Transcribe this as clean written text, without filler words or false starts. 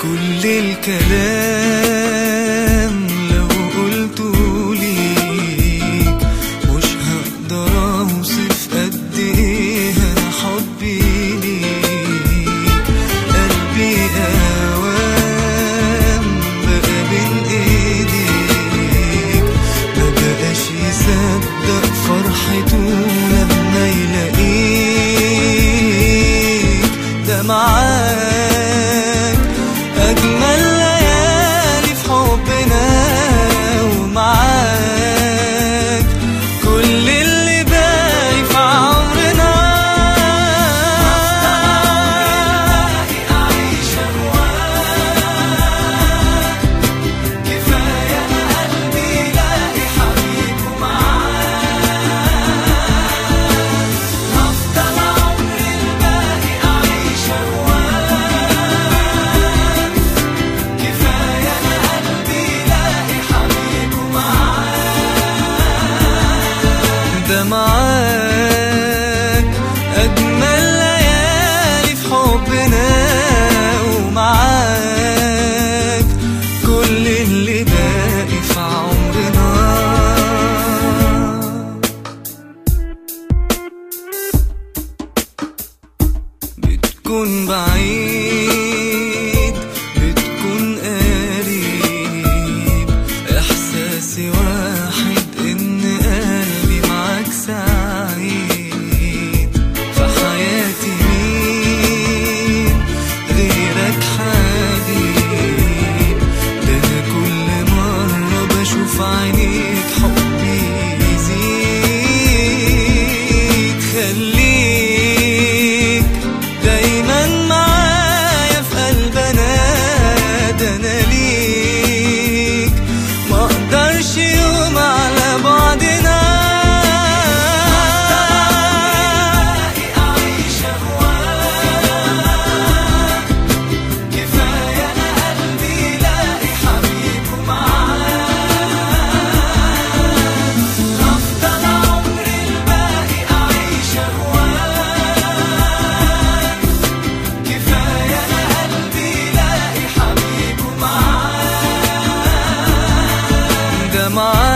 كل الكلام لو قلته ليك مش هقدر اوصف قد ايه انا حبي ليك. قلبي اوام بقى بين ايديك، مبقاش يصدق فرحته لما يلاقيك. ده معاك أجمل ليالي في حبنا، ومعاك كل اللي باقي في عمرنا. أعيش أهواك، كفاية أنا قلبي يلاقي حبيبه معاك. هفضل عمري الباقي أعيش أهواك، كفاية أنا قلبي يلاقي حبيبه معاك. ده معاك أجمل ليالي في حبنا، ومعاك كل اللي باقي في عمرنا. بتكون بعيد بتكون قريب، إحساسي واحد إن قلبي معاك سعيد. في حياتي مين غيرك حبيب، ده أنا كل مرة بشوف عينيك حبي يزيد. خليك دايما معايا في قلبنا، ده أنا ليك مقدرش يوم على بعدنا. أعيش أهواك، كفاية أنا قلبي يلاقي حبيبه معاك. هفضل عمري الباقي أعيش أهواك، كفاية أنا قلبي يلاقي حبيبه معاك. ده معاك